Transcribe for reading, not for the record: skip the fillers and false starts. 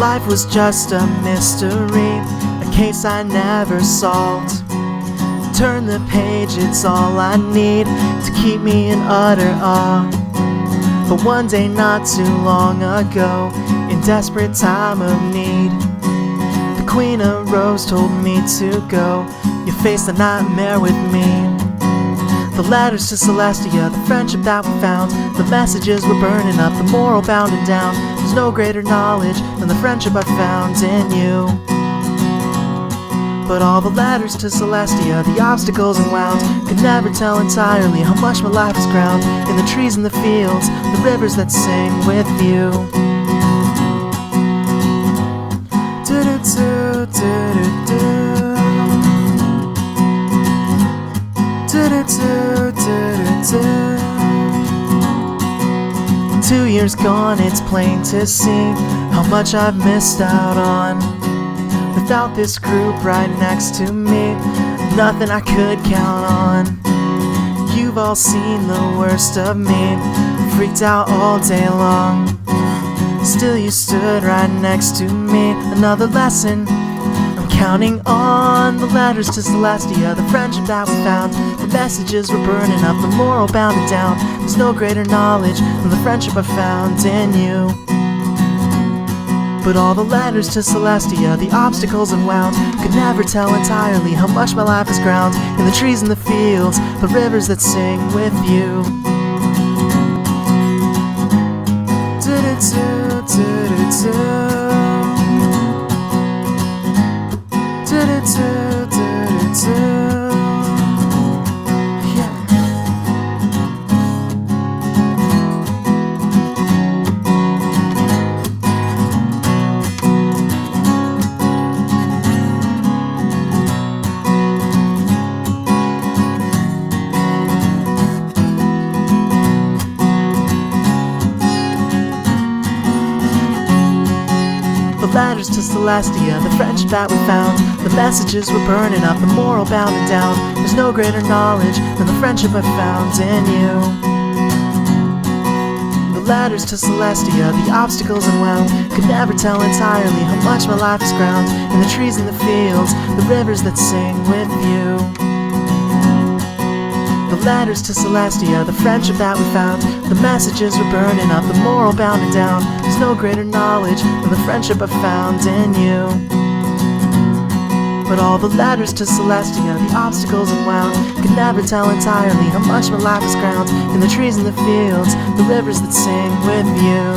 life was just a mystery, a case I never solved. Turn the page, it's all I need to keep me in utter awe. But one day not too long ago, in desperate time of need, the Queen of Rose told me to go. You faced a nightmare with me. The letters to Celestia, the friendship that we found, the messages were burning up, the moral bounding down. There's no greater knowledge than the friendship I found in you. But all the letters to Celestia, the obstacles and wounds, could never tell entirely how much my life is ground in the trees and the fields, the rivers that sing with you. Do-do-do, do-do-do. Do-do-do, do-do-do. 2 years gone, it's plain to see how much I've missed out on. Without this group right next to me, nothing I could count on. You've all seen the worst of me, freaked out all day long. Still you stood right next to me, another lesson I'm counting on. The letters to Celestia, the friendship that we found, the messages were burning up, the moral bounded down. There's no greater knowledge than the friendship I found in you. But all the letters to Celestia, the obstacles and wounds, could never tell entirely how much my life is ground in the trees and the fields, the rivers that sing with you. Do-do-do, do-do-do. Do-do-do, do-do-do. The letters to Celestia, the friendship that we found, the messages were burning up, the moral bounding down. There's no greater knowledge than the friendship I found in you. The letters to Celestia, the obstacles and wounds, could never tell entirely how much my life is ground in the trees and the fields, the rivers that sing with you. The letters to Celestia, the friendship that we found, the messages were burning up, the moral bounding down. There's no greater knowledge than the friendship I found in you. But all the letters to Celestia, the obstacles and wounds, could never tell entirely how much my life is ground in the trees and the fields, the rivers that sing with you.